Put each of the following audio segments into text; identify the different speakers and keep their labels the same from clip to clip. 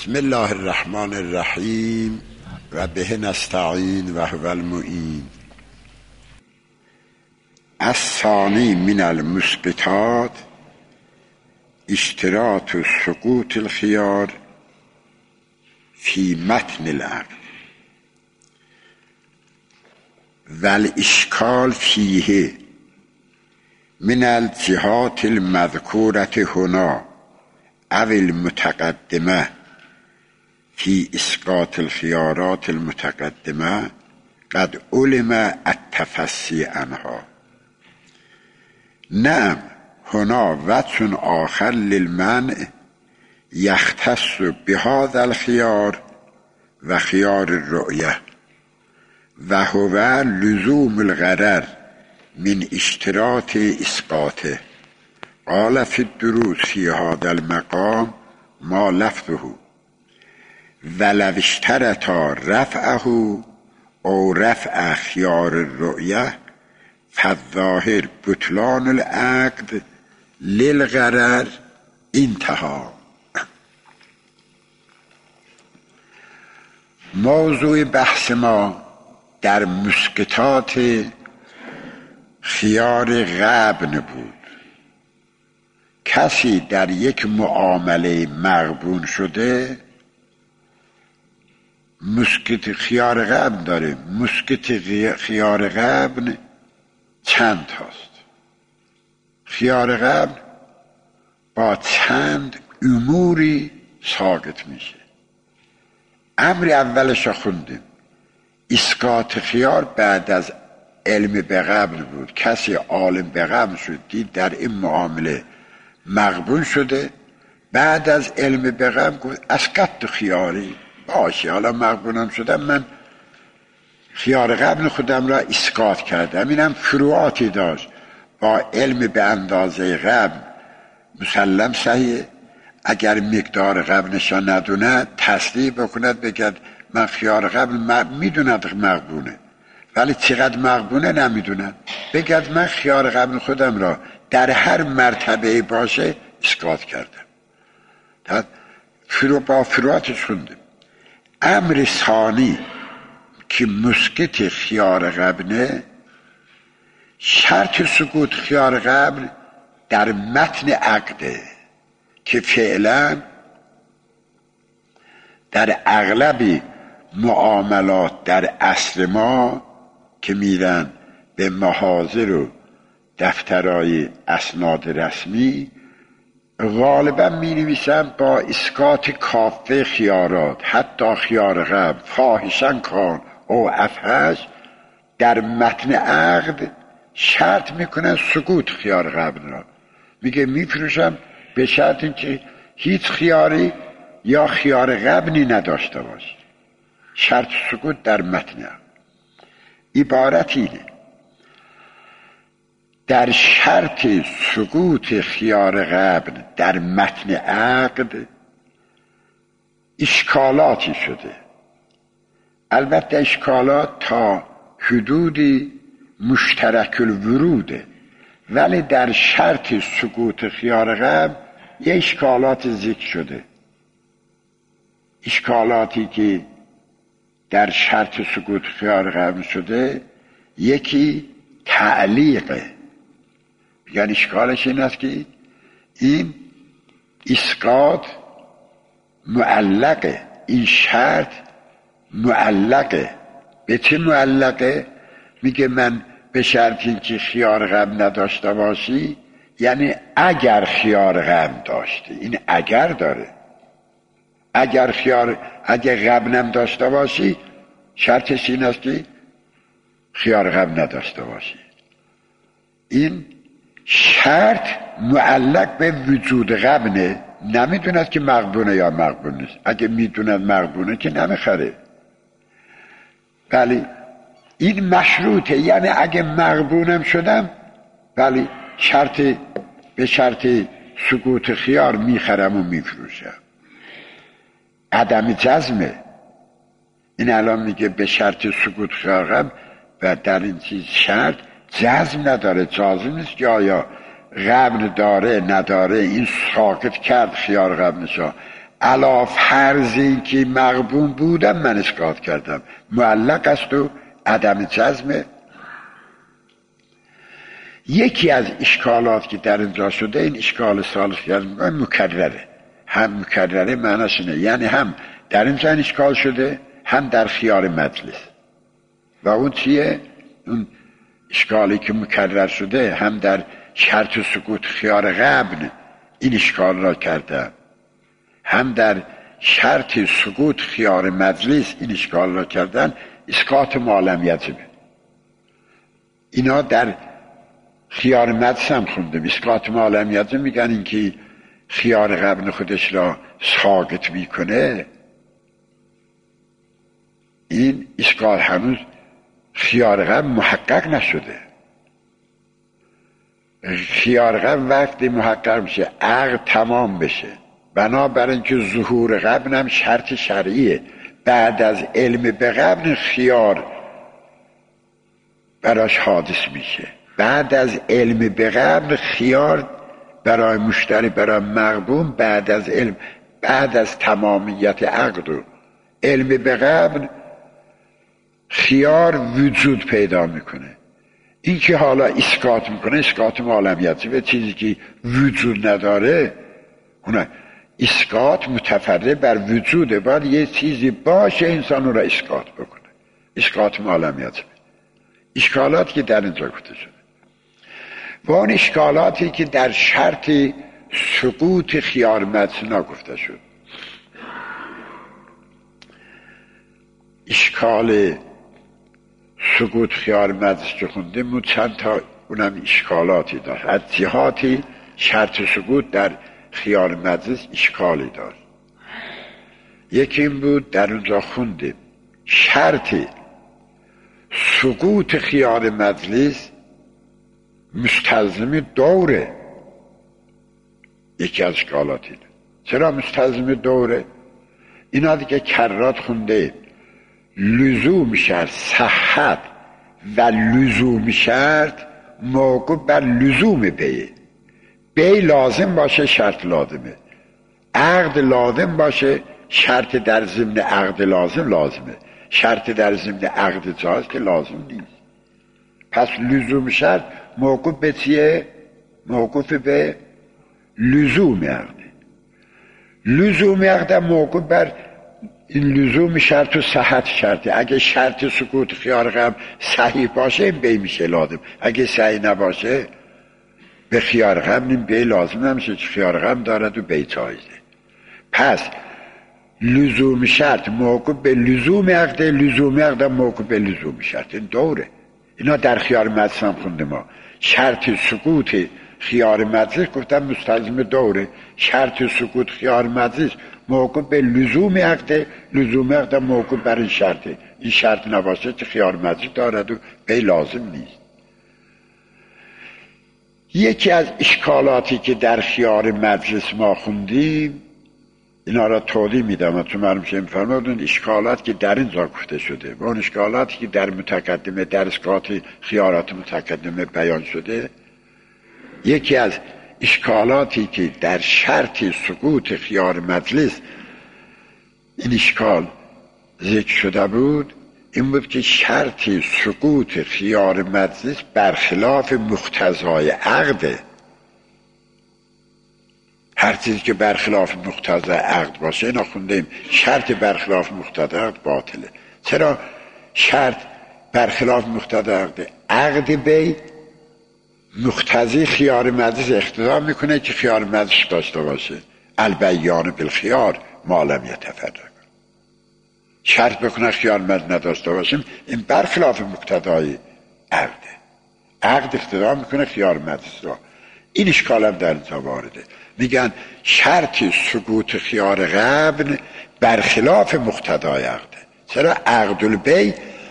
Speaker 1: بسم الله الرحمن الرحیم و به نستعین و هو المعین. الثانی من المسقطات اشتراط سقوط الخيار فی متن العقد و الاشکال فیه من الجهات المذکورة هنا او المتقدمه فی اسقاط الخيارات المتقدمه قد علم التفصی عنها. نعم هنا وجه آخر للمنع يختص بهذا الخيار و خيار الرؤية و هو لزوم الغرر من اشتراط اسقاطه. قال في الدروس في هذا المقام ما لفظه ولو اشترطا رفعه او رفع خيار الرؤية فالظاهر بطلان العقد للغرر انتهى. موضوع بحث ما در مسقطات خیار غبن بود. کسی در یک معامله مغبون شده مسقط خیار غبن داره. مسقط خیار غبن چند هست؟ خیار غبن با چند اموری ساقط میشه. امر اولش خوندیم، اسقاط خیار بعد از علم به غبن بود. کسی عالم به غبن شد، دید در این معامله مغبون شده، بعد از علم به غبن گفت اسقطت خیاری، باشه حالا مغبونم شدم، من خیار غبن خودم را اسقاط کردم. اینم فروعاتی داشت. با علم به اندازه غبن مسلم صحیح، اگر مقدار غبنش را ندونه تصدیق بکند، بگد من خیار غبن میدوند مغبونه، ولی چقدر مغبونه نمیدوند، بگد من خیار غبن خودم را در هر مرتبه باشه اسقاط کردم. با فروعاتش خوندیم. امر ثانی که مسقط خیار غبنه، شرط سقوط خیار غبن در متن عقده که فعلا در اغلب معاملات در عصر ما که میرن به محاضر و دفترهای اسناد رسمی غالبا می نویسن با اسقاط کافه خیارات، حتی خیار غبن فاحشن کان او افحش، در متن عقد شرط میکنن سقوط خیار غبن را. میگه میفروشم به شرط اینکه هیچ خیاری یا خیار غبنی نداشته باش. شرط سقوط در متن عقد. عبارت اینه، در شرط سقوط خیار غبن در متن عقد اشکالاتی شده. البته اشکالات تا حدودی مشترک الوروده، ولی در شرط سقوط خیار غبن یه اشکالات ذکر شده. اشکالاتی که در شرط سقوط خیار غبن شده، یکی تعلیقه. یعنی اشکالش این است که این اسقاط معلقه، این شرط معلقه. به چه معلقه؟ میگه من به شرط اینکه خیار غبن نداشته باشی، یعنی اگر خیار غبن داشته، این اگر داره، اگر غبنم داشته باشی شرطش این است که خیار غبن نداشته باشی. این شرط معلق به وجود غبنه، نمیدوند که مغبونه یا مغبون نیست. اگه میدوند مغبونه که نمیخره. ولی این مشروطه، یعنی اگه مغبونم شدم ولی به شرط سقوط خیار میخرم و میفروشم. عدم جزمه. این الان میگه به شرط سقوط خیار غبن و در این چیز شرط جزم نداره، جازم نیست که آیا غبن داره نداره، این ساقط کرد خیار غبنشا. علا فرضی که مغبون بودم من اسقاط کردم، معلق است و عدم جزمه. یکی از اشکالات که در اینجا شده، این اشکال ثالث که مکرره. هم مکرره معنیش اینه، یعنی هم در اینجا این اشکال شده، هم در خیار مجلس. و اون چیه؟ اون اشکالی که مکرر شده هم در شرط و سکوت خیار قبل این اشکال را کردن، هم در شرط سکوت خیار مجلس این اشکال را کردن. اسقاط ما لم یجب، اینا در خیار مجلس هم خوندم. اسقاط ما لم یجب میگن این که خیار قبل خودش را ساقط میکنه، این اسقاط هنوز خیار قبل محقق نشده. خیار قبل وقتی محقق میشه عقد تمام بشه، بنابراین که ظهور قبل هم شرط شرعیه. بعد از علم به قبل خیار براش حادث میشه. بعد از علم به قبل خیار برای مشتری، برای مغبون، بعد از علم، بعد از تمامیت عقد و علم به قبل خیار وجود پیدا میکنه. این که حالا اسقاط میکنه اسقاط ما لم یجب، چیزی که وجود نداره اونه اسقاط متفرع بر وجوده. باید یه چیزی باشه انسان رو اسقاط بکنه. اسقاط ما لم یجب اشکالاتی که در اینجا گفته شده و اون اشکالاتی که در شرط سقوط خیار مجلس نگفته شد. اشکال سقوط خیار مجلس که خوندیم چند تا اونم اشکالاتی داشت. از جهاتی شرط سقوط در خیار مجلس اشکالی داشت. یکی این بود در اونجا خوندیم شرط سقوط خیار مجلس مستلزم دوره. یکی از اشکالاتی. چرا مستلزم دوره؟ اینا دیگه کرات خونده. لزوم شرط صحت و لزوم شرط موقوف بر لزوم بی لازم باشه شرط لازمه، عقد لازم باشه شرط در ضمن عقد لازمه، شرط در ضمن عقد جاز که لازم نیست. پس لزوم شرط موقوف به چیه؟ موقوف به لزوم عقد. لزوم عقد موقوف بر این لزوم شرط و صحت شرطه. اگه شرط سکوت خیار قبل صحیح باشه این بی میشه لازم، اگه صحیح نباشه به خیار قبل این بی لازم نمیشه، خیار قبل دارد و بی جایزه. پس لزوم شرط موقوف به لزوم عقد، لزوم عقد موقوف به لزوم شرط. این دوره. اینا در خیار مجلس هم خونده ما. شرط سکوت خیار مجلس گفتم مستلزم دوره، شرط سکوت خیار مجلس موقوف به لزوم عقد، لزوم عقد موقوف بر این شرطه. این شرط نباشه که خیار مجلس دارد و بی لازم نیست. یکی از اشکالاتی که در خیار مجلس ما خوندیم اینا را توضیح میدم چون معلوم شه میفرمودن اشکالات که در این جا گفته شده و اون اشکالاتی که در متقدمه در اسقاط خیارات متقدمه بیان شده. یکی از اشکالاتی که در شرط سقوط خیار مجلس این اشکال ذکر شده بود این بود که شرط سقوط خیار مجلس برخلاف مقتضای عقده. هر چیزی که برخلاف مقتضای عقد باشه اینا خوندیم شرط برخلاف مقتضای عقد باطله. چرا شرط برخلاف مقتضای عقد؟ عقد بی مقتضی خیار مجلس اقتضا میکنه که خیار مجلس داشته باشه. البیان بالخیار ما لم یتفرق. شرط بکنه خیار مجلس نداشته باشیم این برخلاف مقتضای عقده. عقد اقتضا میکنه خیار مجلس را. این اشکال هم در اینجا وارده. میگن شرط سقوط خیار قبل برخلاف مقتضای عقده. چرا عقد البی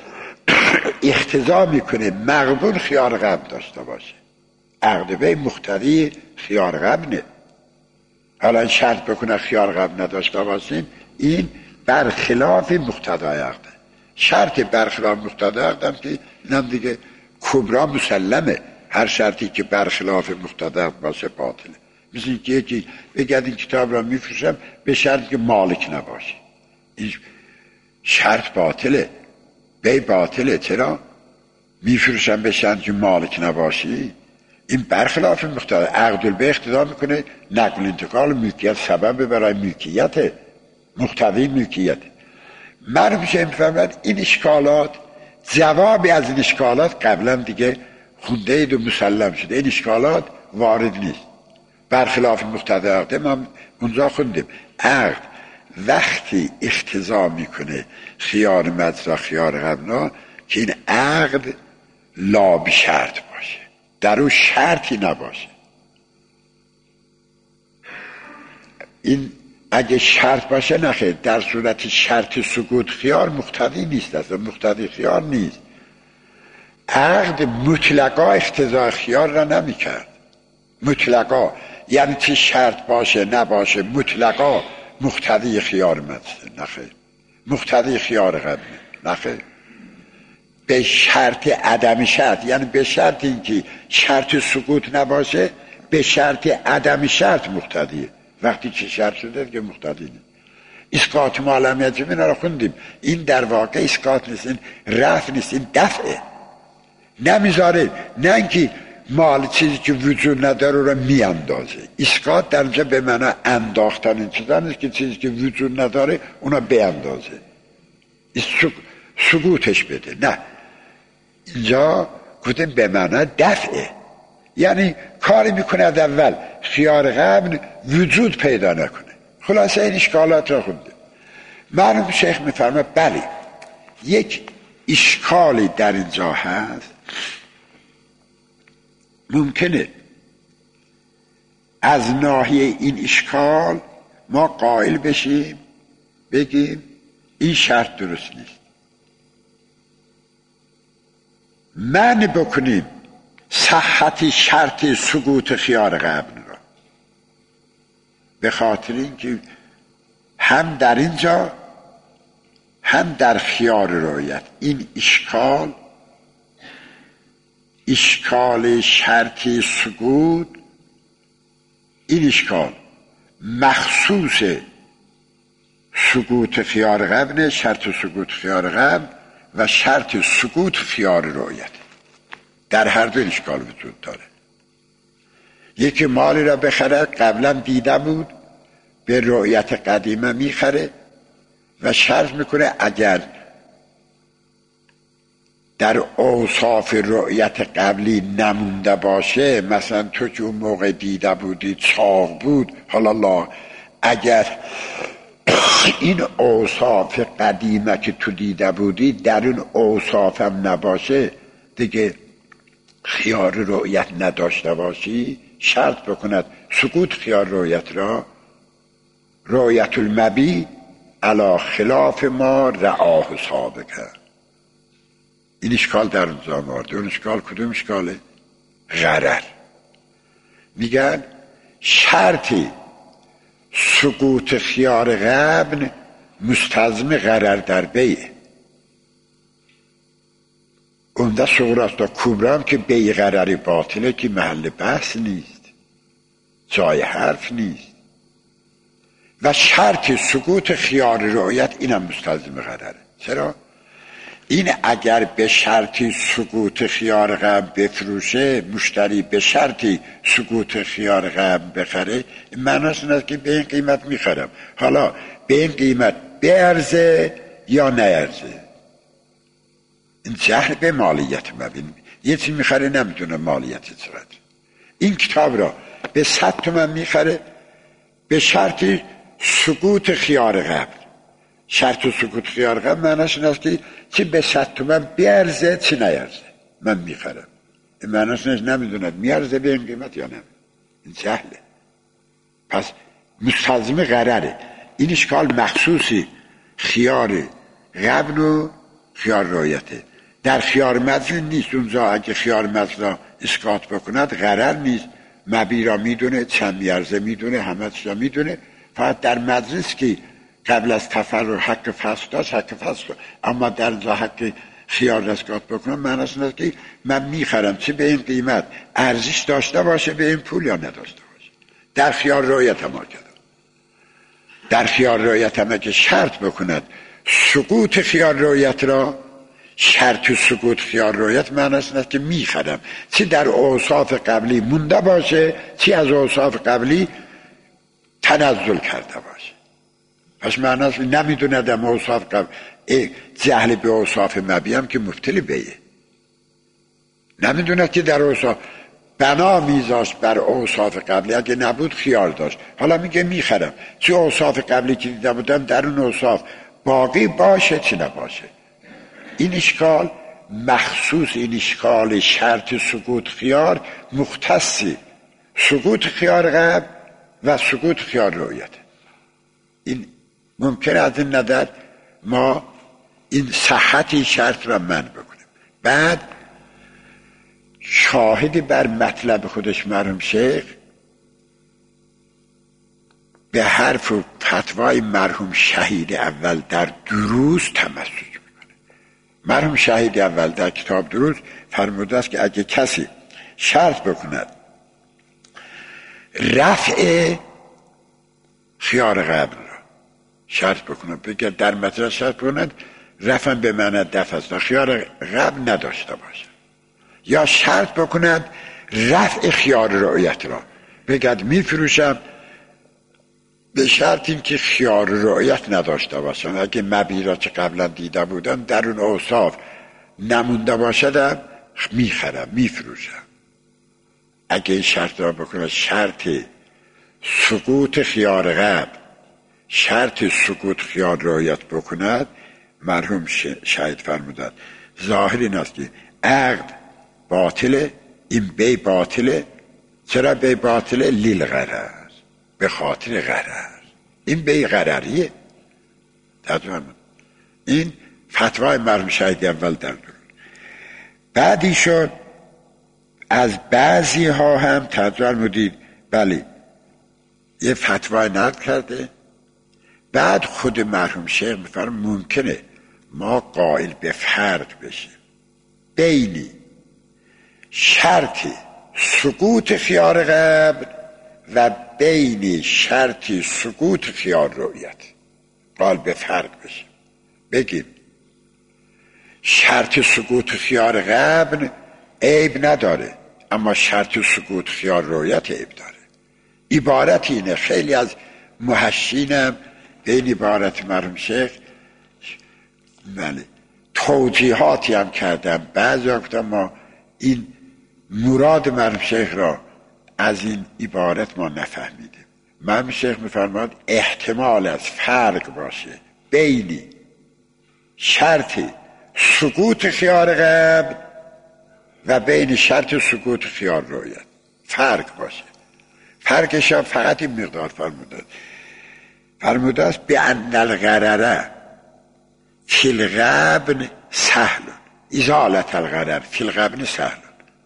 Speaker 1: اقتضا میکنه مغبون خیار قبل داشته باشه. عقد بی مقتضی خیار قبل نه. حالا شرط بکنه خیار قبل نداشته باشیم این برخلاف مقتضای عقده. شرط برخلاف مقتضای عقده هم که اینم دیگه کبرا مسلمه. هر شرطی که برخلاف مقتضای عقد باشه باطله. مثل اینکه یکی بگید این کتاب را میفروشم به شرط که مالک نباشی. این شرط باطله، بی باطله. چرا؟ میفروشم به شرط که مالک نباشی. این برخلاف مقتضا عقد البیع اقتضا میکنه نقل انتقال ملکیت سبب برای ملکیت، مقتضی ملکیت. معلوم میشه میفهمد این اشکالات، جوابی از این اشکالات قبلا دیگه خونده اید و مسلم شده. این اشکالات وارد نیست. برخلاف مقتضی عقد ما اونجا خوندیم عقد وقتی اقتضا میکنه خیار مجزا خیار قبلا که این عقد لا بی شرط باشه، در اون شرطی نباشه. این اگه شرط باشه نخیر، در صورت شرط سکوت خیار مقتضی نیست، اصلا مقتضی خیار نیست. عقد مطلقا اقتضا خیار را نمی کرد، مطلقا، یعنی چه شرط باشه نباشه مطلقا مقتضی خیار مجلسه، نخیر. مقتضی خیار قبله، نخیر. به شرط عدم شرط، یعنی به شرط اینکه شرط سکوت نباشه به شرط عدم شرط مقتضیه. وقتی که شرط شده که مقتضی نیست. اسقاط معلم یجب اینا رو خوندیم. این در واقع اسقاط نیست، این رفع نیست، این دفعه. نمیذاره، نه اینکه مال چیزی که وجود نداره رو میاندازه. اسقاط در اینجا به معنی انداختن این چیزا نیست که چیزی که وجود نداره اونا بیاندازه، سکوتش بده. نه، اینجا گفتیم به معنی دفعه، یعنی کاری میکنه از اول خیار قبل وجود پیدا نکنه. خلاصه این اشکالات را خونده. معلوم شیخ میفرمه بله یک اشکالی در اینجا هست، ممکنه از ناحیه این اشکال ما قائل بشیم بگیم این شرط درست نیست، معنی بکنیم صحت شرط سقوط خیار قبل را، به خاطر اینکه هم در اینجا هم در خیار رعایت این اشکال شرط سقوط، این اشکال مخصوص سقوط خیار قبل، شرط سقوط خیار قبل و شرط سقوط خیار رعایت. در هر دو اشکال وجود داره. یکی مالی را بخره قبلا دیده بود به رعایت قدیمه میخره و شرط میکنه اگر در اوصاف رعایت قبلی نمونده باشه، مثلا تو که اون موقع دیده بودی چاق بود، حالا الله اگر این اوصاف قدیمه که تو دیده بودی در اون اوصاف هم نباشه دیگه خیار رعایت نداشته باشی، شرط بکند سقوط خیار رعایت را رعایت المبی علی خلاف ما رعاه سابقه. این اشکال در اونجا مورد. اون اشکال کدوم اشکاله؟ غرر. میگن شرطی سقوط خیار قبل مستلزم غرر در بیع. اونده صغراست و کبرا هم که بیع غرری باطله که محل بحث نیست، جای حرف نیست. و شرط سقوط خیار رعایت اینم مستلزم غرره. چرا؟ این اگر به شرطی سقوط خیار قبل بفروشه، مشتری به شرطی سقوط خیار قبل بخره، معناش اینه که به این قیمت میخرم، حالا به این قیمت بیارزه یا نیارزه. این جهل به مالیت مبین. یه چی میخره نمیدونه مالیت چقدر. این کتاب را به 100 تومن میخره به شرطی سقوط خیار قبل. شرط و سقوط خیار قبل معناش این است که چی به 100 تومن بیارزه چی نیارزه من میخرم. این معناش نمیدوند میارزه به این قیمت یا نه. این جهله. پس مستلزم غرره. این اشکال مخصوصی خیار قبل و خیار رعایته. در خیار مجزی نیست. اونجا اگه خیار مجزی اسقاط بکند غرر نیست. مبی را میدونه، چند میارزه میدونه، همه چیزا میدونه. فقط در مجلس که قبل از تفرع حق فسخ داشت، حق فسخ داشت. اما در اینجا حق خیار اسقاط بکنم معناش اینه که من میخرم چه به این قیمت ارزش داشته باشه به این پول یا نداشته باشه. در خیال رویت هم کردم. در خیال رویت هم که شرط بکند سقوط خیال رویت را، شرط سقوط خیال رویت معنی است که میخرم چی در اوصاف قبلی مونده باشه، چی از اوصاف قبلی تنزل کرده باشه. پس معنی است نمیدوندم اوصاف قبل جهل به اوصاف مبیم که مبتلی بیه، نمیدوند که در اوصاف بنا میذاشت بر اوصاف قبلی، اگه نبود خیال داشت. حالا میگه میخرم چی اوصاف قبلی که دیده بودم در اون اوصاف باقی باشه چی نباشه. این اشکال مخصوص، این اشکال شرط سقوط خیال مختصی سقوط خیال قبل و سقوط خیال رویت. این ممکن از این نظر ما این صحتی شرط را من بکنیم. بعد شاهدی بر مطلب خودش مرحوم شیخ به حرف و فتوای مرحوم شهید اول در دروس تمسک میکنه. مرحوم شهید اول در کتاب دروس فرموده است که اگه کسی شرط بکند رفع خیار قبل را شرط بکند، بگه در مطلب شرط بکند رفع به معنی دفع است، خیار قبل نداشته باشه، یا شرط بکند رفع خیار رؤیت را، بگد میفروشم به شرط این که خیار رؤیت نداشته باشن، اگه مبیرا که قبلا دیده بودن در اون اوصاف نمونده باشدم میخرم میفروشم. اگه این شرط را بکند شرط سقوط خیار قبل شرط سقوط خیار رؤیت بکند، مرحوم شهید فرمودند ظاهر این است که عقد باطله، این بی باطله. چرا بی باطله؟ لیل غرر، به خاطر غرر. این بی غرریه. این فتوای مرحوم شهید اول در دور. بعد ایشون از بعضی ها هم تدوار مدید بله یه فتوای نقل کرده. بعد خود مرحوم شیخ میفرم ممکنه ما قائل به فرق بشیم بینی شرط سقوط خیار قبل و بین شرط سقوط خیار رؤیت قائل به فرق بشیم. بگیم شرط سقوط خیار قبل عیب نداره، اما شرط سقوط خیار رؤیت عیب داره. عبارت اینه. خیلی از محشینم به این عبارت مرحوم شیخ توضیحاتی هم کردم. بعضی وقتا ما این مراد مرحوم شیخ را از این عبارت ما نفهمیدیم. مرحوم شیخ میفرماد احتمال از فرق باشه بین شرط سقوط خیار قبل و بین شرط سقوط خیار رؤیت فرق باشه. فرقش هم فقط این مقدار فرموده است به ان الغرره فی الغبن سهل، ازالت الغرر فی الغبن سهل.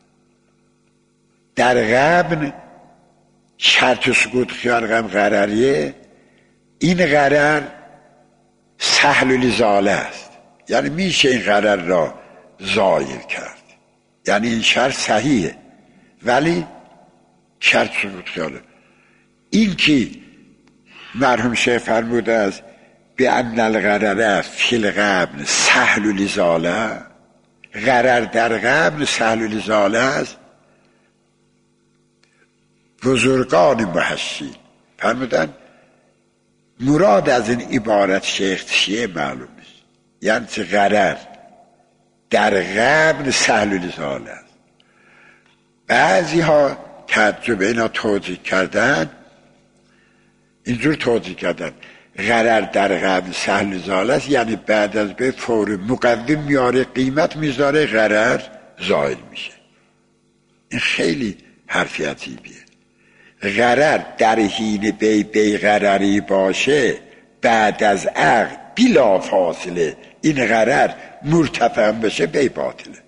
Speaker 1: در غبن شرط سقوط خیال غم غرریه، این غرر سهل الازاله است، یعنی میشه این غرر را زایل کرد، یعنی این شرط صحیحه ولی شرط سقوط خیاله. این که مرحوم شیخ فرموده است به ان الغرره فی الغبن سهل الازاله، غرر در غبن سهل الازاله است. بزرگان محشین فرمودن مراد از این عبارت شیخ چیه معلوم نیست، یعنی چه غرر در غبن سهل الازاله است. بعضی ها تجربه اینا توضیح کردن، اینجور توضیح کردن غرر در غبن سهل الازاله است، یعنی بعد از به فور مقدم میاره قیمت میذاره غرر زائل میشه. این خیلی حرفی عجیبیه. غرر در حین بی غرری باشه بعد عقد بلا فاصله این غرر مرتفع بشه بی باطله.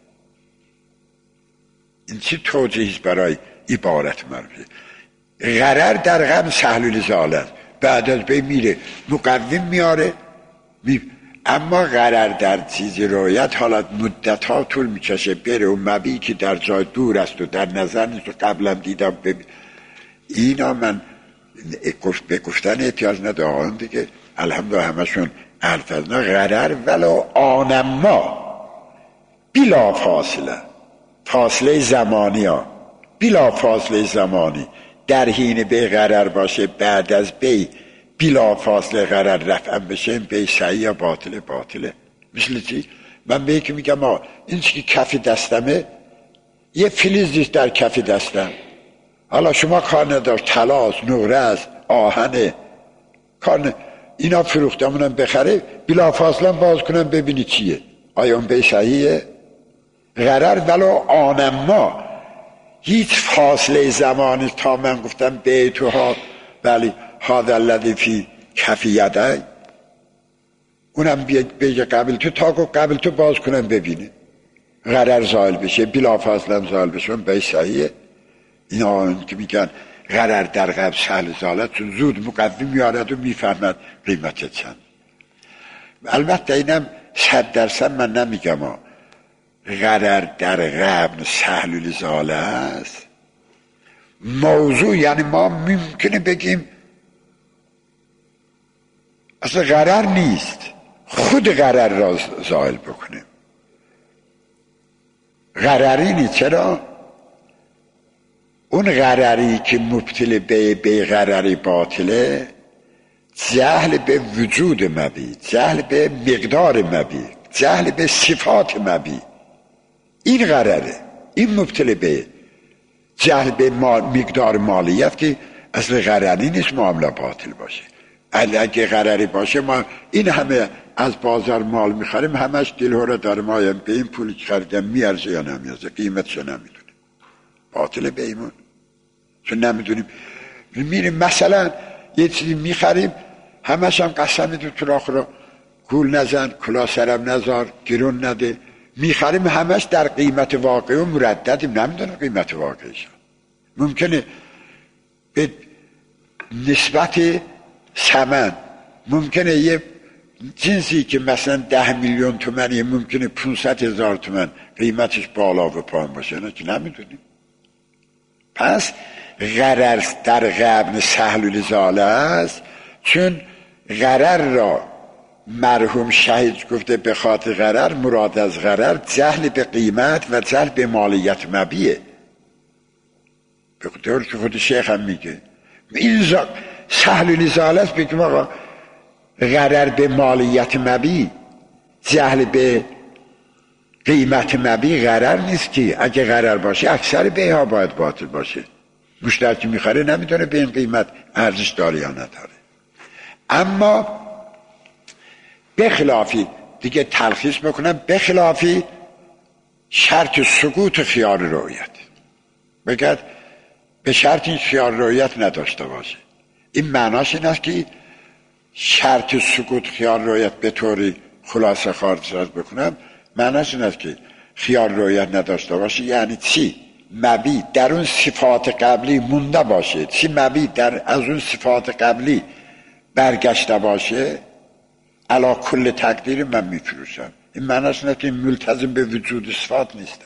Speaker 1: این چی توضیح برای عبارت مرموزه؟ غرر در غم سهل الازاله است، بعد از بی میره مقدم میاره اما غرر در چیز رویت حالت مدت ها طول میکشه بره و مبی که در جای دور است و در نظر نیست و قبلا دیدم اینا من به گفتن احتیاج نداره. آقایون دیگه الحمدلله همشون الفاظنا غرر ولو آنما بلا فاصله، فاصله زمانی ها، بلا فاصله زمانی در حین بی غرر باشه، بعد از بی بلا فاصله غرر رفعن بشه، بی صحیح یا باطله. باطله مثل چی؟ من به یکی میگم این چی که کف دستمه یه فلزیست در کف دستم، حالا شما کار ندار طلاست، نقره است، آهنه، کار اینا فروختمونم بخره بلا فاصله باز کنم ببینی چیه، آیا اون بی صحیحه؟ غرر ولو آنما، هیچ فاصله زمانی تا من گفتم بیتوها ولی هذا الذی فی کف یدی، اونم بیجه قبل تو تا قبل تو باز کنم ببینه، غرر زائل بشه، بلا فاصله هم زائل بشه، بی صحیحه. اینا که میگن غرر در قبل سهل زالت، چون زود مقدم میارد و میفهمد قیمت چند. البته اینم 100% من نمیگم غرر در قبل سهل زاله است موضوع، یعنی ما ممکنه بگیم اصلا غرر نیست، خود غرر را زائل بکنیم. غرری نیست. چرا؟ اون غرری که مبتل به غرری باطله، جهل به وجود مبی، جهل به مقدار مبی، جهل به صفات مبی، این غرره. این مبتل به جهل به مقدار مالیت که اصل غرری نیست معامله باطل باشه. اگه غرری باشه ما این همه از بازار مال میخریم همش دلهوره داریم آیم به این پولی که خریدم میارزه یا نمیارزه، قیمتشو نمیدونیم، باطل به ایمون چون نمیدونیم. میریم مثلا یه چیزی میخریم همش هم قسم میدون تو راخ رو گول نزن، کلا سرم نزار، گرون نده، میخریم همش در قیمت واقعی و مرددیم، نمیدونم قیمت واقعیش. ممکنه به نسبت ثمن ممکنه یه جنسی که مثلا 10 میلیون تومنیه ممکنه 500,000 تومن قیمتش بالا و پایین باشه، نه که نمیدونیم. پس غرر در قبل سهل زاله است، چون غرر را مرحوم شهید گفته به خاطر غرر، مراد از غرر جهل به قیمت و جهل به مالیت مبیه. به طور که خود شیخ هم میگه این سهل زاله است، بگیم آقا غرر به مالیت مبی، جهل به قیمت مبی غرر نیست که. اگه غرر باشه اکثر بیها باید باطل باشه، مشتری که میخره نمیدونه به این قیمت ارزش داره یا نداره. اما بخلافی دیگه تلخیص بکنم، بخلافی شرط سقوط خیار رؤیت، بگرد به شرط این خیار رؤیت نداشته باشه. این معناش این است که شرط سقوط خیار رؤیت به طوری خلاصه خارج بکنم، معناش این است که خیار رؤیت نداشته باشه یعنی چی؟ مبی در اون صفات قبلی مونده باشه، چی مبی در از اون صفات قبلی برگشته باشه، علا کل تقدیر من میفروشم. این معناش نه که ملتزم به وجود صفات نیستم.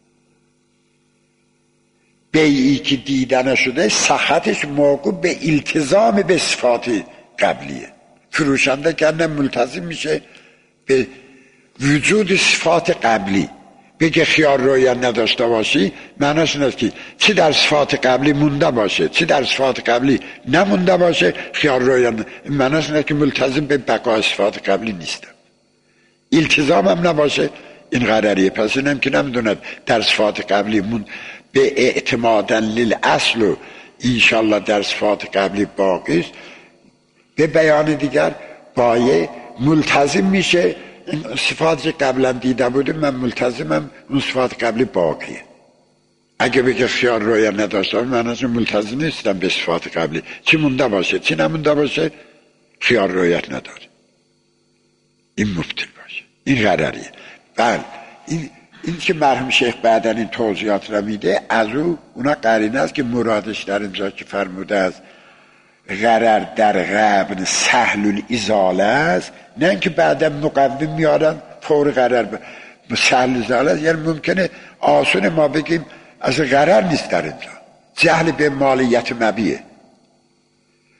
Speaker 1: بیعی که دیدن شده سخطش موقوف به التزام به صفات قبلیه. فروشنده کنه ملتزم میشه به وجود صفات قبلی. بگه خیار رؤیت نداشته باشی معناش این است که چی در صفات قبلی مونده باشه چی در صفات قبلی نمونده باشه خیار رؤیت معناش این است که ملتزم به بقای صفات قبلی نیستم. التزام هم نباشه این غرریه. پس اینم که نمیدوند در صفات قبلی به اعتمادا للاصل و انشالله در صفات قبلی باقی است، به بیان دیگر بایه ملتزم میشه این صفات که قبلا دیده بوده من ملتزمم اون صفات قبلی باقیه. اگه بگه خیال رؤیت نداشته من از ملتزم نیستم به صفات قبلی، چی مونده باشه چی نمونده باشه خیال رؤیت نداره، این مبتل باشه، این غرریه. بله این که مرحوم شیخ بعداً این توضیحات را میده از اونا قرینه است که مرادش در اینجا که فرموده است غرر در قبل سهل الازاله است، نه اینکه بعدا مقوم میارن فور غرر سهل الازاله است. یعنی ممکنه آسون ما بگیم از غرر نیست در اینجا، جهل به مالیت مبیه.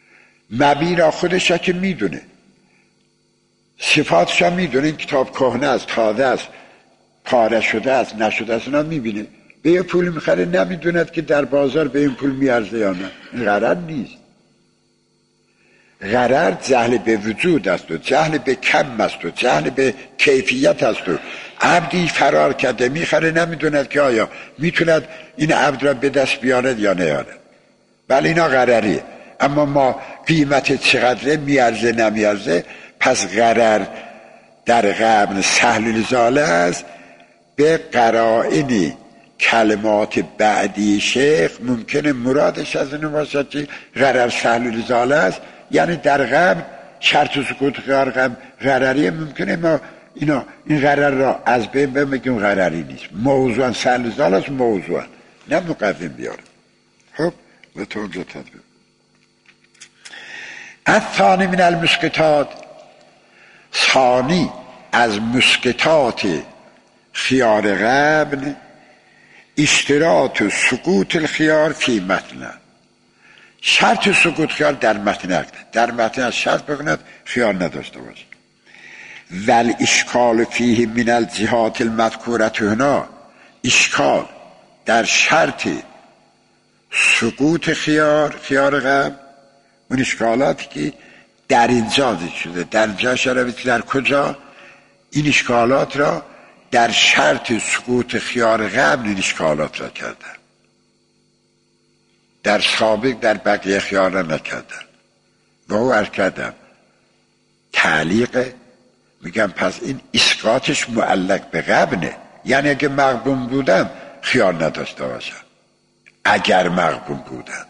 Speaker 1: مبی را خودش را که میدونه، صفاتش را میدونه، این کتاب کهنه است، تازه است، پاره شده است، نشده است، اینا میبینه، به یه پول میخره، نمیدوند که در بازار به این پول میارزه یا نه. این غرر نیست. غرر جهل به وجود است و جهل به کم است و جهل به کیفیت است. و عبدی فرار کرده میخره، نمیدوند که آیا میتوند این عبد را به دست بیارد یا نیارد. بله اینا غرریه. اما ما قیمت چقدره، میارزه نمیارزه، پس غرر در قبل سهل الزاله است. به قرائن کلمات بعدی شیخ ممکنه مرادش از این باشد که غرر سهل الزاله است، یعنی در قبل شرط و سکوت خیار غرریه، ممکنه ما این غرر را از بین بگیم غرری نیست، موضوعا سهل الزاله است، موضوعا نه مقدم بیاره. خب به توجه تدبیر الثانی من المسکتات، ثانی از مسکتات خیار قبل اشتراط و سکوت الخیار فی متن، شرط سکوت خیار در متن عقد، در متن از شرط بکند خیار نداشته باشه. ول اشکال فیه من الجهات المذکورة هنا، اشکال در شرط سکوت خیار قبل، اون اشکالاتی که در اینجا ذکر شده، در اینجا شرایطی در کجا این اشکالات را در شرط سکوت خیار قبل این اشکالات را کردن، در سابق در بقیه خیار را نکردن. و او عرض کردم تعلیق، میگم پس این اسقاطش معلق به قبله، یعنی اگه مغبون بودم خیار نداشته باشم، اگر مغبون بودم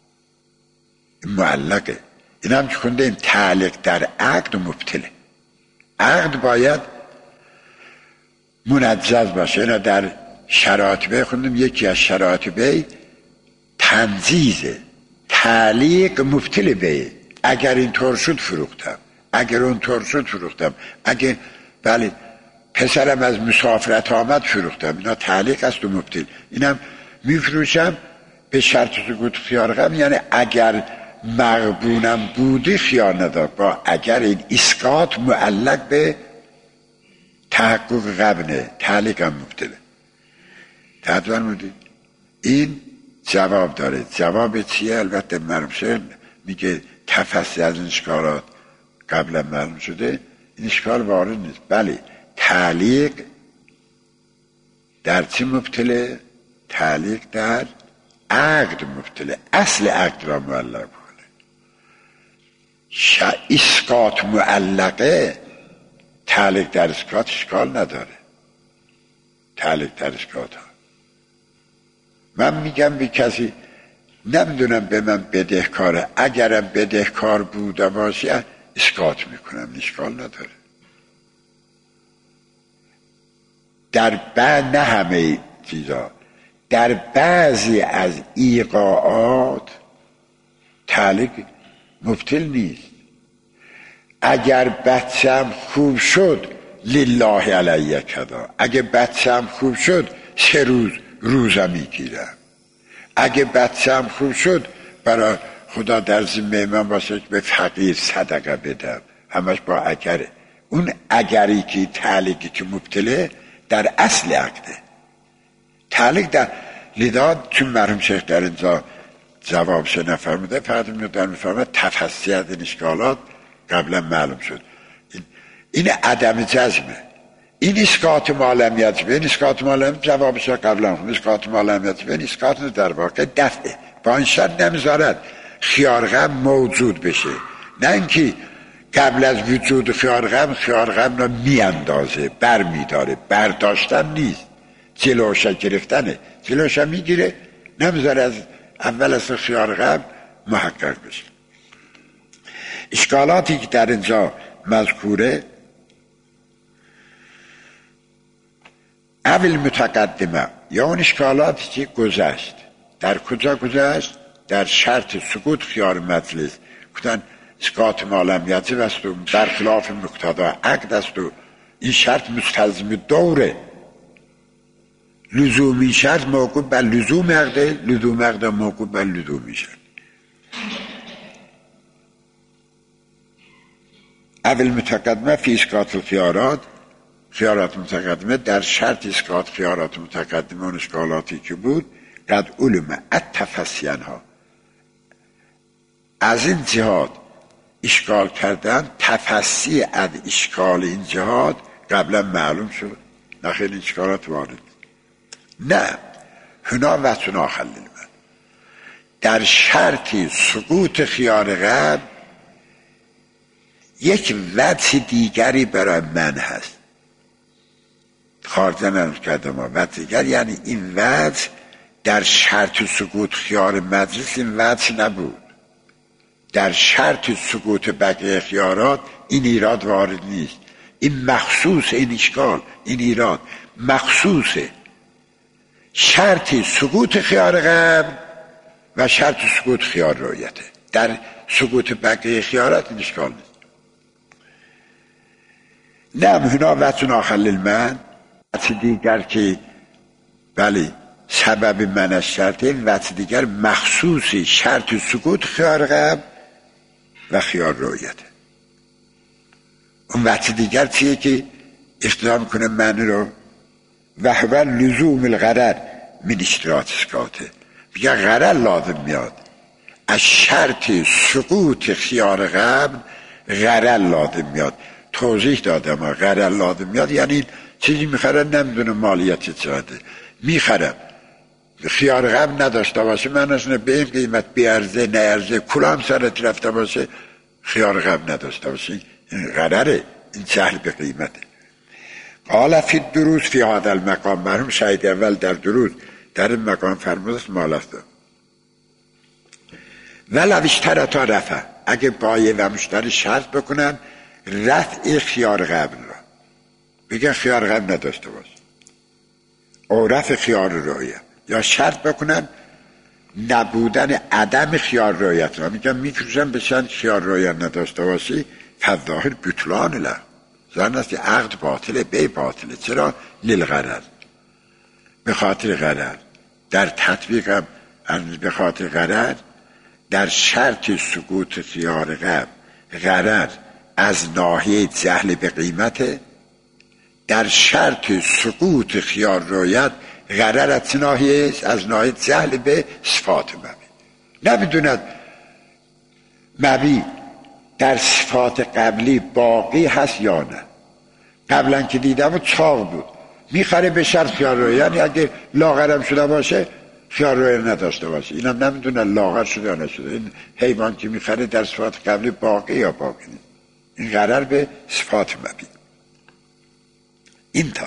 Speaker 1: معلقه. این هم که خونده این تعلیق در عقد مبتله، عقد باید منجز باشه. اینا در شرایط بی خوندم، یکی از شرایط بی تنجیزه، تعلیق مبتله بی، اگر این طور شد فروختم، اگر اون طور شد فروختم، اگر بله پسرم از مسافرت آمد فروختم، اینا تعلیق است و مبتل. اینم میفروشم به شرط سکوت خیار قبل، یعنی اگر مغبونم بودی خیار ندار، با اگر این اسقاط معلق به تحقق قبله، تعلیق هم مبتله. تدوان بودید این جواب داره. جواب چیه؟ البته معلوم شد، میگه تفصیل از این اشکالات قبلا معلوم شده، این اشکال وارد نیست. بله تعلیق در چی مبتله؟ تعلیق در عقد مبتله، اصل عقد را معلق کنه. اسقاط معلقه، تعلیق در اسقاط اشکال نداره. تعلیق در اسقاط ها من میگم به کسی نمیدونم به من بدهکاره، اگرم بدهکار بوده باشه اسقاط میکنم، اشکال نداره. در نه همه چیزا، در بعضی از ایقاعات تعلیق مبتل نیست. اگر بچه‌م خوب شد لله علیه کدا، اگه بچه‌م خوب شد 3 روز روزه میگیرم، اگه بچه‌م خوب شد برای خدا در ذمه من باشه که به فقیر صدقه بدم، همش با اگره. اون اگری که تعلیقی که مبتله در اصل عقده، تعلیق در لذا چون مرحوم شیخ در اینجا جوابش نفرموده، فقط میدونم میفرمه تفصیل از این اشکالات قبلا معلوم شد. این عدم جزمه، این اسقاط معلمیت به این اسقاط معلمیت جوابش قبلا خون، اسقاط معلمیت به این اسقاط در واقع دفعه، با این شرط نمیذارد خیارغم موجود بشه، نه اینکه قبل از وجود خیارغم را میاندازه، بر میداره، برداشتن نیست، جلوش گرفتنه، جلوش میگیره، نمیذاره از اول از خیارغم محقق بشه. اشکالاتی که در اینجا مذکوره اول متقدمه، یا اون اشکالاتی که گذشت. در کجا گذشت؟ در شرط سکوت خیار مجلس گفتن اسقاط معلمیت است و برخلاف مقتضا عقد است و این شرط مستلزم دوره، لزومی شرط موقوف بر لزوم عقده، لزوم عقده موقوف بر لزومی شرط. اول متقدمه فی اسقاط الخیارات، خیارات متقدمه در شرط اسقاط خیارات متقدمه اون اشکالاتی که بود، قد علم التفسینها، از این جهاد اشکال کردن، تفسی از اشکال این جهاد قبلا معلوم شد، نه خیلی اشکالات وارد نه هنا و تنا خلیل من در شرط سقوط خیار قبل یک وجه دیگری برای من هست، خارجه نرم کردم وجه دیگر، یعنی این وجه در شرط سقوط خیار مجلس این وجه نبود، در شرط سقوط بقیه خیارات این ایراد وارد نیست، این مخصوص، این اشکال، این ایراد مخصوص شرط سقوط خیار قبل و شرط سقوط خیار رؤیته، در سقوط بقیه خیارات این اشکال نیست. نم هنا وطن آخل من وطن دیگر که بله سبب من از شرطه، وطن دیگر مخصوص شرط سقوط خیار قبل و خیار رؤیته. اون وطن دیگر چیه که اقتضا میکنه من رو و هو لزوم الغرر من اشتراط اسقاطه، میگه غرر لازم میاد از شرط سقوط خیار قبل، غرر لازم میاد. توضیح دادم غرر لازم میاد یعنی چیزی میخرم نمیدونه مالیت چقدره، میخرم خیار قبل نداشته باشه، من اصلا به این قیمت بیارزه نیارزه کلام سرت رفته باشه، خیار قبل نداشته باشه، این غرره، این جهل به قیمته. قال فی الدروس فی هذا المقام، مرحوم شهید اول در دروس در این مقام فرمود است مالفته ولو اشترطا رفع، اگه بایع و مشتری شرط بکنن رفع خیار قبل را، بگن خیار قبل نداشته باش او رفع خیار رؤیت، یا شرط بکنن نبودن عدم خیار رؤیت را، میگن میفروشن بشن خیار رؤیت نداشته باشی فظاهر بطلان له، ظاهر است که عقد باطله، بی باطله. چرا؟ للغرر، به خاطر غرر. در تطبیق هم به خاطر غرر، در شرط سقوط خیار قبل غرر از ناحیه جهل به قیمته، در شرط سقوط خیار رؤیت غرر از ناحیه از ناحیه جهل به صفات مبی، نمیدوند مبی در صفات قبلی باقی هست یا نه. قبلا که دیدم چاق بود، میخره به شرط خیار رؤیت، یعنی اگه لاغرم شده باشه خیار رؤیت نداشته باشه، اینم نمیدونه لاغر شده یا نشده. این حیوان که میخره در صفات قبلی باقی یا باقی نیست، این غرر به صفات مبی. این تا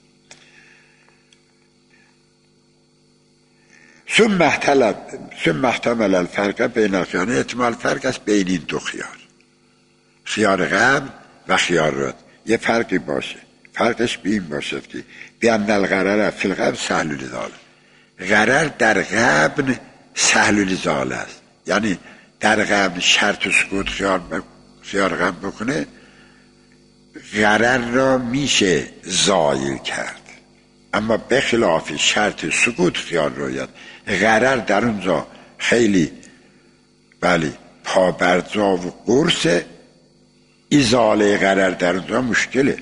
Speaker 1: ثم احتمل الفرق بین الخیار، احتمال فرق است بین این دو خیار، خیار قبل و خیار رؤیت یه فرقی باشه، فرقش به این باشد که بین الغرر فی القبل سهل الازاله، غرر در قبل سهل الازاله است، یعنی در قبل شرط و سقوط خیار قبل بکنه غرر را میشه زایل کرد، اما به خلاف شرط سقوط خیار رؤیت غرر در اونجا خیلی بله پابرجا و قرص، ازاله غرر در اونجا مشکله.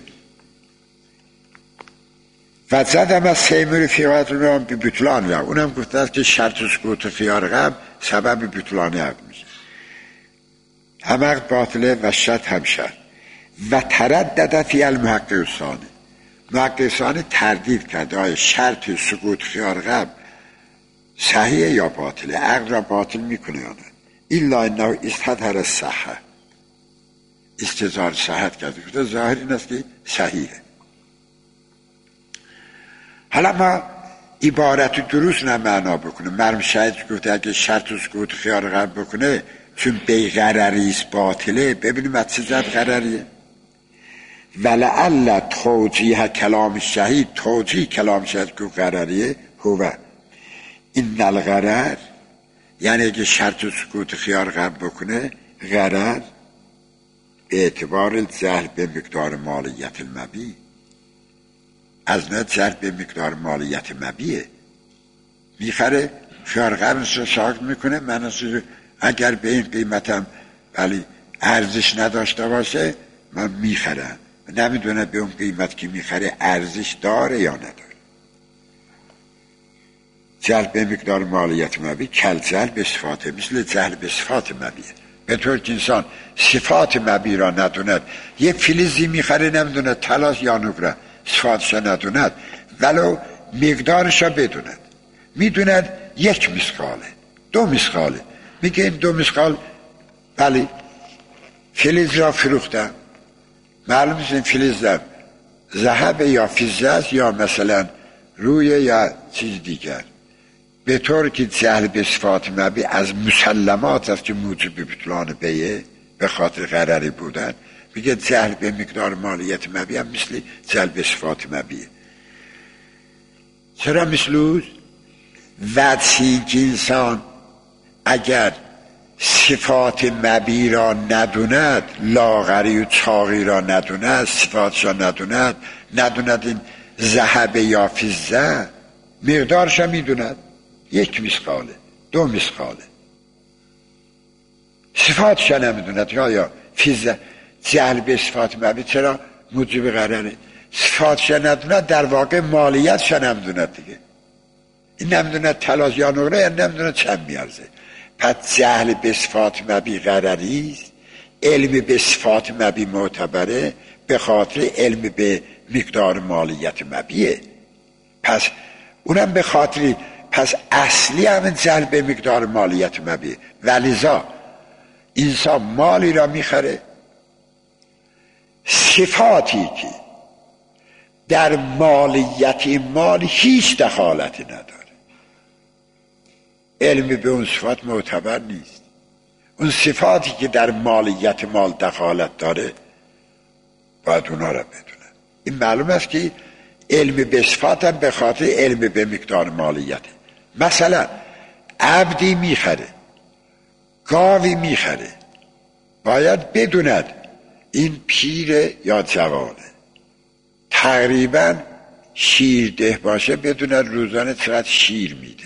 Speaker 1: و زدم از سیمور فیقات رو هم به بطلان را، اونم گفته است که شرط سقوط خیار قبل سبب بطلان عقد میشه، هم عقد باطله و شرط هم شرط. و تردد فی المحقق ثانی، محقق ثانی تردید کرده آیا شرط سقوط خیار قبل صحیح یا باطله، عقد را باطل میکنه یا نه. الا انه استظهر الصحه، استظهار صحت کرده، گفته ظاهر این است که صحیحه. حالا ما عبارت دروس نمعنا بکنه، مرحوم شهید گفته اگه شرط و سقوط خیار قبل بکنه چون بی غرریست باطله، ببینیم از چه زد غرریه. ولعل توجیه کلام شهید، توجیه کلام شهید که غرریه هو این الغرر، یعنی اگه شرط و سقوط خیار قبل بکنه غرر به اعتبار الجهل به مقدار مالیت المبی، از نه جهل به مقدار مالیت مبیه، میخره خیار قبلش رو ساخت میکنه، من اگر به این قیمتم ولی ارزش نداشته باشه من میخرم، نمیدونه به اون قیمت که میخره ارزش داره یا نداره. جلب مقدار مالیت مبی کل جلب صفاته، مثل جلب صفات مبیه. به طور که انسان صفات مبی را ندوند، یه فلزی میخره نمیدونه طلا یا نقره، صفاتش ندوند ولو مقدارش را بدوند. میدوند 1 مسقاله 2 مسقاله، میگه این 2 مسقال بله فلز را فروختم، معلوم است این فلز ذهب یا فضه است یا مثلا روی یا چیز دیگر. به طور که جلب صفات مبی از مسلمات است که موجب بطلان بیه به خاطر غرری بودن، میگه جلب مقدار مالیت مبی هم مثل جلب صفات مبیه. چرا مثل وجهی که انسان اگر صفات مبی را ندوند، لاغری و چاقی را ندوند، صفاتش را ندوند این ذهب یا فضه، مقدارش را میدوند 1 مسقاله 2 مسقاله، صفاتش را نمیدوند یا فضه. جلب صفات مبی چرا موجب غرره؟ صفاتش را ندوند، در واقع مالیتش را نمیدوند دیگه. این نمیدوند طلا یا نقره، یا نمیدوند چند میارزه. پس جهل به صفات مبی غرری است، علم به صفات مبی معتبره به خاطر علم به مقدار مالیت مبیه. پس اونم به خاطر پس اصلی همین جلب مقدار مالیت مبیه. ولذا انسان مالی را میخره، صفاتی که در مالیت مال هیچ دخالتی نداره، علم به اون صفات معتبر نیست. اون صفاتی که در مالیت مال دخالت داره باید اونا را بدونه. این معلوم است که علم به صفات هم به خاطر علم به مقدار مالیته. مثلا عبدی میخره، گاوی میخره، باید بدوند این پیر یا جوانه، تقریبا شیرده باشه بدوند روزانه چقدر شیر میده،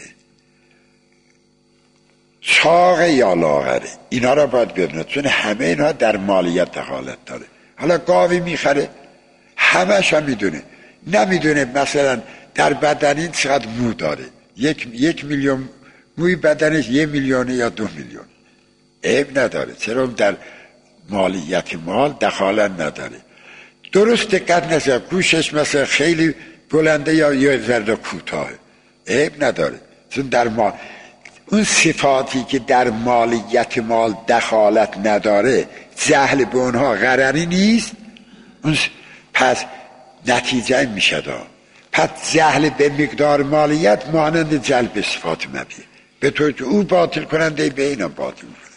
Speaker 1: چاق یا لاغره، اینا را باید بدوند، چون همه اینا در مالیت دخالت داره. حالا گاوی میخره، همش هم میدونه، نمیدونه مثلا در بدن این چقدر مو داره، 1 میلیون موی بدنش 1 میلیون یا 2 میلیون، عیب نداره، چرا در مالیت مال دخالت نداره. درست دقت نشه، گوشش مثلا خیلی بلنده یا یه ذره کوتاه، عیب نداره، چون در مال اون صفاتی که در مالیت مال دخالت نداره، جهل به اونها غرری نیست، پس نتیجه میشه دار. پس جهل به مقدار مالیت مانند جلب صفات مبیه، به طور که او باطل کننده به اینا باطل کننده.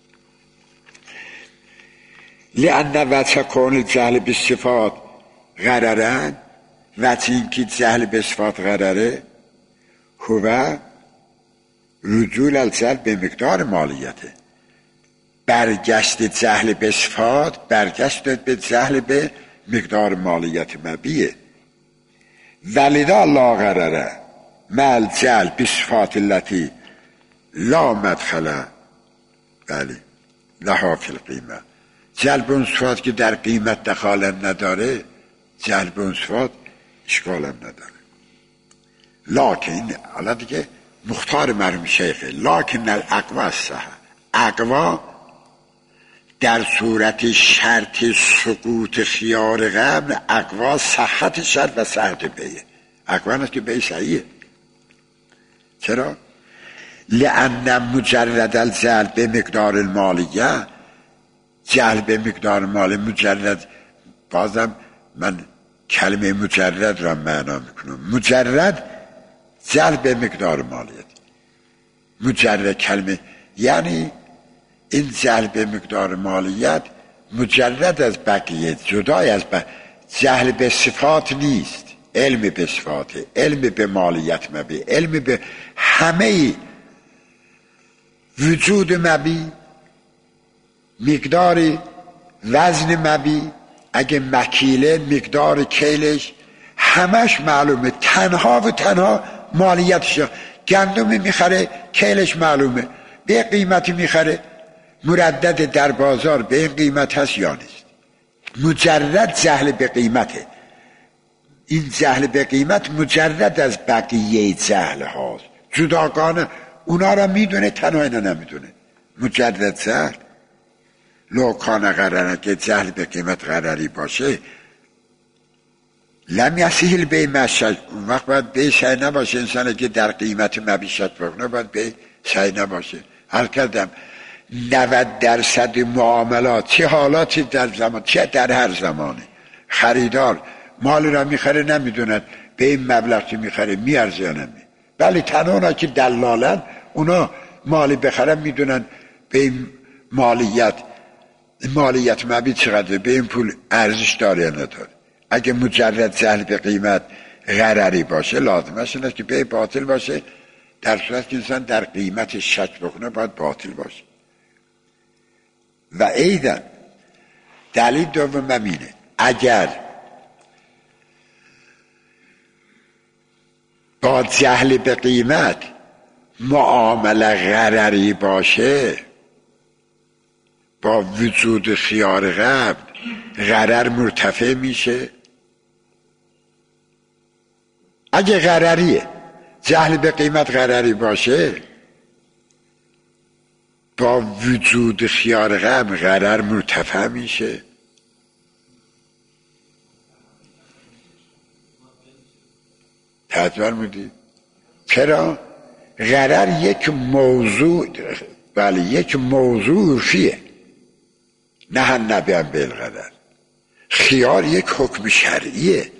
Speaker 1: لأن وجه کون جهل به صفات غررن، وجه این که جهل به صفات غرره هو رجوع الجهل به مقدار مالیته، برگشت جهل به صفات برگشت به جهل به مقدار مالیت مبیه. ولذا لا غرره مع الجهل بصفات التي لا مدخل بله لها فی القیمه. جلب اون صفات که در قیمت دخالت نداره، جلب اون صفات اشکال هم نداره. لکن حالا دیگه مختار مرحوم شیخه، لکن الاقوا الصحه، اقوا در صورت شرط سقوط خیار قبل، اقوا صحت شرط و صحت بیه، اقوا هست که بیه صحیحه. چرا؟ لأن مجرد الجهل به مقدار المالیه، جهل به مقدار مال مجرد، بازم من کلمه مجرد را معنا میکنم، مجرد جهل به مقدار مالیت، مجرد کلمه یعنی این جهل به مقدار مالیت مجرد از بقیه، جدای از بقیه، جهل به صفات نیست، علم به صفات، علم به مالیت مبی، علم به همه وجود مبی، مقدار وزن مبی، اگه مکیله مقدار کیلش همش معلومه، تنها و تنها مالیتش. گندم میخره کیلش معلومه، به قیمتی میخره، مردد در بازار به این قیمت هست یا نیست، مجرد جهل به قیمته. این جهل به قیمت مجرد از بقیه جهل هاست، جداگانه. اونا را میدونه، تنها اینا نمیدونه. مجرد جهل. لو کان غررن، که جهل به قیمت غرری باشه، لم یسهل به مشج، اون وقت باید به شای نباشه. انسان که در قیمت مبیشت بکنه باید به شای نباشه. حل کردم 90% معاملات، چه حالاتی در زمان، چه در هر زمانه، خریدار مال را میخره نمیدوند به این مبلغ که میخره میارزه یا نمی. ولی تنها اونا که دلالن، اونا مالی بخرن میدونن به این مالیت مبیت چقدره، به این پول ارزش داره یا نداره. اگه مجرد جهل به قیمت غرری باشه، لازمش اینه که به باطل باشه. در صورت که انسان در قیمت شک بکنه باید باطل باشه. و ایضا دلیل دوم همینه، اگر با جهل به قیمت معامله غرری باشه، با وجود خیار قبل غرر مرتفع میشه. اگه غرریه، جهل به قیمت غرری باشه، با وجود خیار قبل غرر مرتفع میشه. توجه میدید؟ چرا؟ غرر یک موضوع، بله یک موضوع عرفیه، نه نبیم بالغرر. خیار یک حکم شرعیه.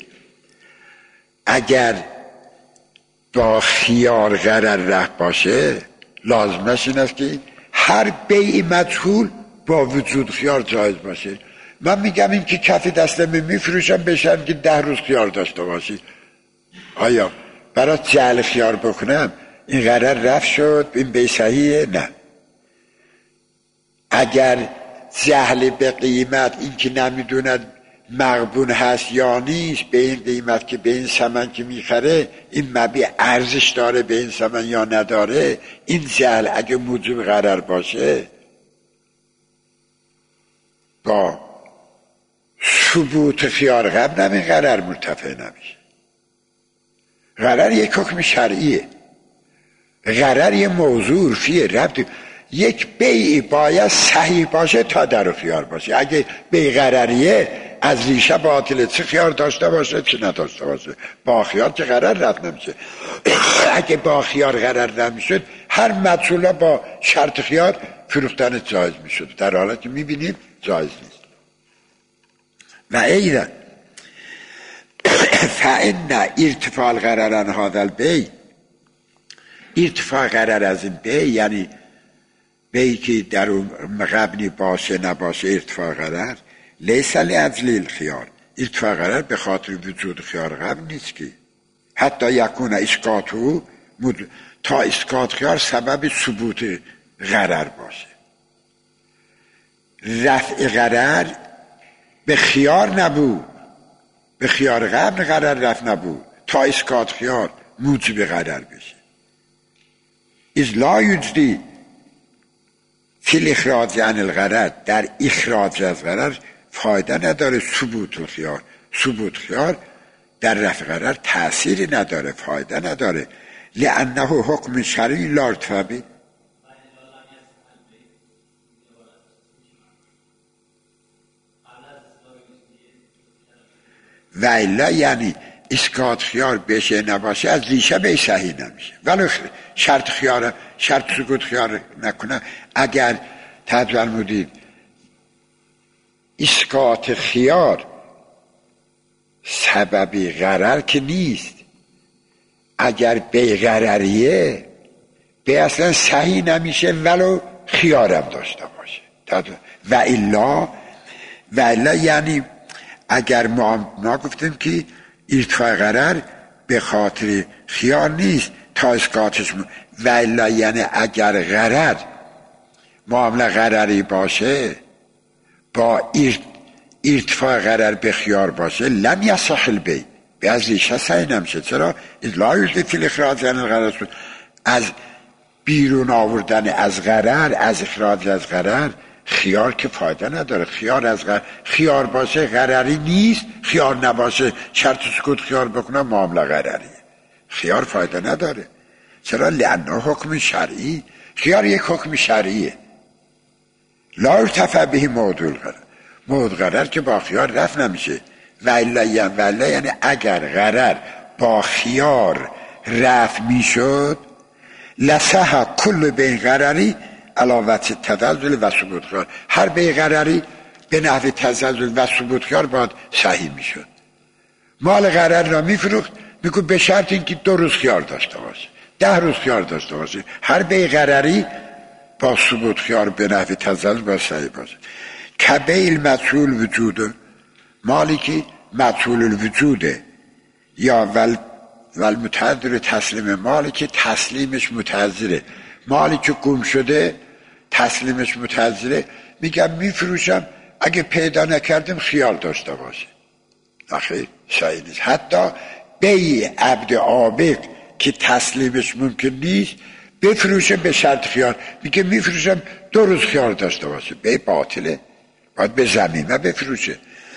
Speaker 1: اگر با خیار غرر رفت باشه، لازمش این است که هر بیع مجهول با وجود خیار جایز باشه. من میگم این که کف دستم میفروشم بشن که 10 روز خیار داشته باشی، آیا برای جعل خیار بکنم این غرر رفت شد، این بیع صحیحه؟ نه. اگر جهل به قیمت، این که نمیدوند مغبون هست یا نیست، به این قیمت که به این ثمن که میخره این مبیع ارزش داره به این ثمن یا نداره، این جهل اگه موجب غرر باشه، با ثبوت خیار قبل همین غرر مرتفع نمیشه. غرر یک حکم شرعیه، غرر یک موضوع عرفیه. ربط یک بیعی باید صحیح باشه تا در خیار باشه. اگه بیع غرریه از ریشه باطله، چه خیار داشته باشه چه نداشته باشه، با خیار که غرر رفت نمیشه. اگه با خیار غرر نمیشد، هر مجهوله با شرط خیار فروختن جایز میشد، در حالی که میبینیم جایز نیست. و ایضا فإن ارتفاع الغرر عن هذا البیع، ارتفاع غرر از این بیع، یعنی بیعی که در اون مبنی باشه نباشه، ارتفاع غرر لیس لأجل الخیار، ارتفاع غرر به خاطر وجود خیار قبل نیست که حتی یکون اسقاطه، تا اسقاط خیار سبب ثبوت غرر باشه. رفع غرر به خیار نبود، به خیار قبل غرر رفت نبود تا اسقاط خیار موجب غرر بشه. از لا یجدی فی الاخراج عن الغرر، در اخراج از غرر فایده نداره ثبوت الخیار. ثبوت خیار در رفع غرر تأثیری نداره، فایده نداره. لانه حکم شرعی لا ارتفاع به. و الا یعنی اسقاط خیار بشه نباشه، از ریشه به صحیح نمیشه. ولو شرط خیار، شرط سکوت خیار نکنه، اگر تفرمودید اسقاط خیار سببی غرر که نیست، اگر به غرریه به اصلا صحیح نمیشه ولو خیارم داشته باشه. و الا یعنی اگر ما گفتیم که ارتفاع غرر به خاطر خیار نیست تا اسقاطش، و الا یعنی اگر غرر معامله غرری باشه، با ارتفاع غرر به خیار باشه، لم یصح البیع، به از ریشه صحیح نمیشه. چرا؟ لا یجدی فی الاخراج عن الغرر، از بیرون آوردن از غرر، از اخراج از غرر خیار که فایده نداره. خیار باشه غرری نیست، خیار نباشه شرط سکوت خیار بکنم معامله غرریه. خیار فایده نداره. چرا؟ لانه حکم شرعی. خیار یک حکم شرعیه. لا ارتفع به موضوع الغرر. موضوع غرر که با خیار رفع نمیشه. ولا یعنی اگر غرر با خیار رفع میشد لصح کل بی غرری علاوت تزلزل و ثبوت خیار. هر بی غرری به نحو تزلزل و ثبوت خیار باید صحیح میشد. مال غرر را میفروخت، میگو به شرط اینکه 2 روز خیار داشته باشه، 10 روز خیار داشته باشه. هر بی غرری با ثبوت خیار به نحو تزلزل باید صحیح باشه. کبیل مجهول وجوده، مالی که مجهول الوجوده یا والمتعذر تسلیم، مالی که تسلیمش متعذره، مالی که گم شده تسلیمش متعذره، میگم میفروشم اگه پیدا نکردم خیال داشته باشه. نخیر صحیح نیست. حتی بیع عبد عابق که تسلیمش ممکن نیست بفروشه به شرط خیال، میگه میفروشم 2 روز خیال داشته باشه، بیع باطله، باید به زمینه بفروشه.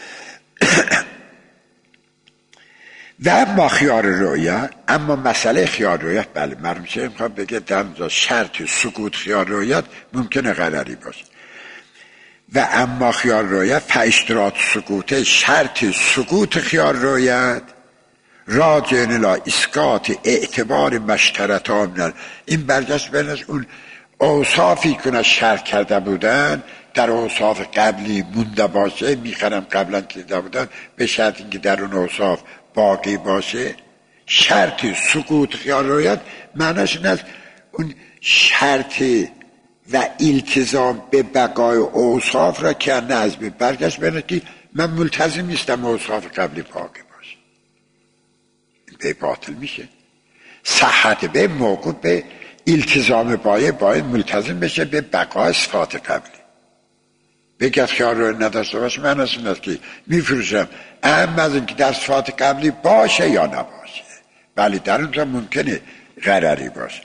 Speaker 1: و اما خیار رویت، اما مسئله خیار رویت، بله مرموشه میخواد بگه در شرط سکوت خیار رویت ممکنه غرری باشه. و اما خیار رویت فاشتراط سکوته، شرط سکوت خیار رویت راجعن لا اسقاط اعتبار مشترطا من، این برگشت بینش اون اوصافی که شرط کرده بودن در اوصاف قبلی مونده باشه، میخرم قبلا کرده بودن به شرط اینکه در اون اوصاف باقی باشه. شرط سکوت خیال رویت معناش این است اون شرط و التزام به بقای اوصاف را که نظم برگشت بینه که من ملتزم نیستم اوصاف قبلی باقی باشه، به باطل میشه. صحت به موقوف به التزام باید ملتزم بشه به بقای صفات قبلی. بگید خیال رو نداشته باشه معناش این است که میفروشم اهم از این که در صفات قبلی باشه یا نباشه. بله در اونجا ممکنه غرری باشه.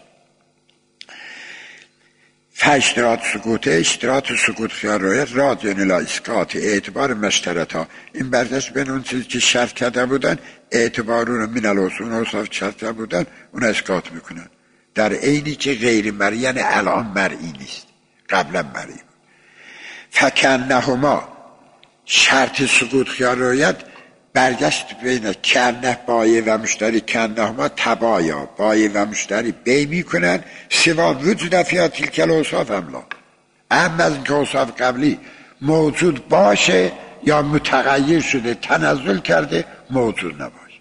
Speaker 1: فاشتراط سکوته، اشتراط سکوت خیال رویت راجعن الی اسقاط اعتبار مشترطا، این برگشت بین اون چیزی که شرط کرده بودن اعتبار رو من الاصول اوصاف شرط کرده بودن اون اسقاط میکنن، در عینی که غیر مرئی، یعنی الان مرئی نیست، قبلا مرئی بود. فکنهما، شرط سکوت خیال رویت برگشت بین کنه بایه و مشتری، کنهما تبایا، بایه و مشتری بی میکنن سوا وجود فیها تلک الاوصاف املا، اهم از اینکه اوصاف قبلی موجود باشه یا متغیر شده تنزل کرده موجود نباشه.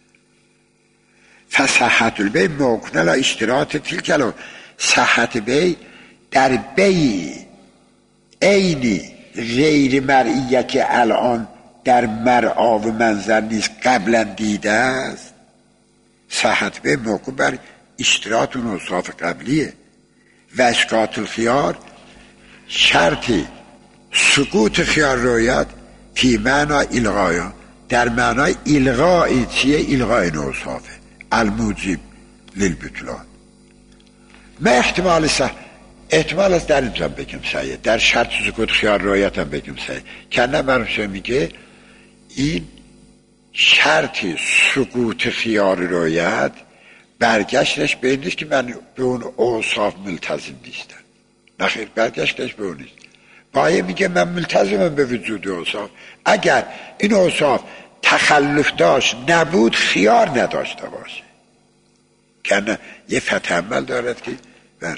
Speaker 1: فصحت البیع موقوف علی اشتراط تلک الاوصاف، صحت بیع در بیع عینی غیر مرئیه که الان در مرعا و منظر نیست قبلا دیده است، صحت به موقوف بر اشتراط اون اوصاف قبلیه. و اسقاط الخیار شرطی سکوت خیار رویت فی معنا الغایا، در معنای الغایی، چیه؟ الغای این اوصافه الموجب للبطلان. ما احتمال است در اینجا بگم سعیه، در شرط سکوت خیار رویت هم بگم سعیه، کنه برمشه میگه این شرط سکوت خیار رویت برگشتش به این نیست که من به اون اوصاف ملتزم نیستم، نخیر برگشتش به اون نیست. بایه میگه من ملتزمم به وجود اوصاف، اگر این اوصاف تخلف داشت نبود خیار نداشته باشه، کنه یه فتح عمل دارد که بر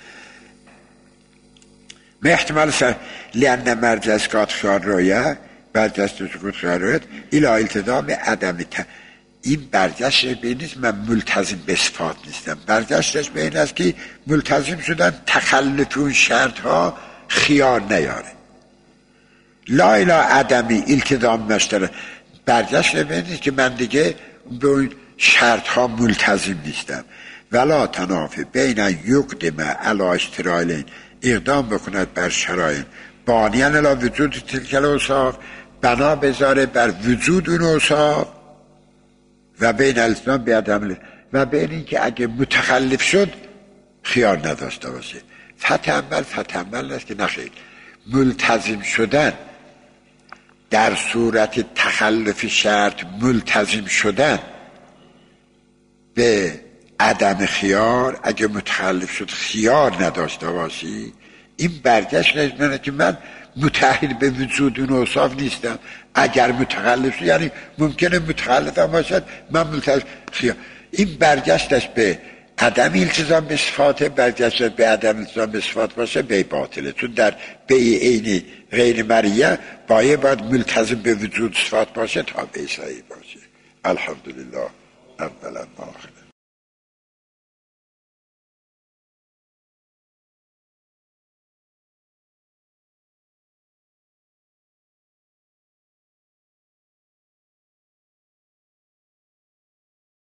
Speaker 1: ما احتمال لأن مرجع اسقاط خیار رویت برجست سکوت خیار رویت الى التزام عدم این برجستش به این نیست من ملتزم به صفات نیستم، برجستش به این است که ملتزم شدن تخلف اون شرط ها خیار نیاره. لا الى عدمی التزام مشترک، برجستش به این نیست که من دیگه به اون شرط ها ملتزم نیستم. ولا تنافی بین یقدم علی اشتراطین، اقدام بکند بر شرایط بانیان الی وجود تلک الاوصاف، بنا بذاره بر وجود اون اوصاف، و بین الاسلام بیادم، و بین این که اگه متخلف شد خیار نداشته باشه. فتح عمل است که نخیر ملتزم شدن در صورت تخلف شرط ملتزم شدن به عدم خیار، اگه متخلف شد خیار نداشته باشی، این برگشت نشمنه که من متأهل به وجود اون اوصاف نیستم. اگر متخلف شد یعنی ممکنه متخلف هم باشد، من ملتزم خیار. این برگشتش به عدم التزام به صفات، برگشت به عدم التزام به صفات باشه بی باطله، چون در بی عین غیر مریه باید ملتزم به وجود صفات باشه تا بی صحیح باشه. الحمدلله اولا و آخرا.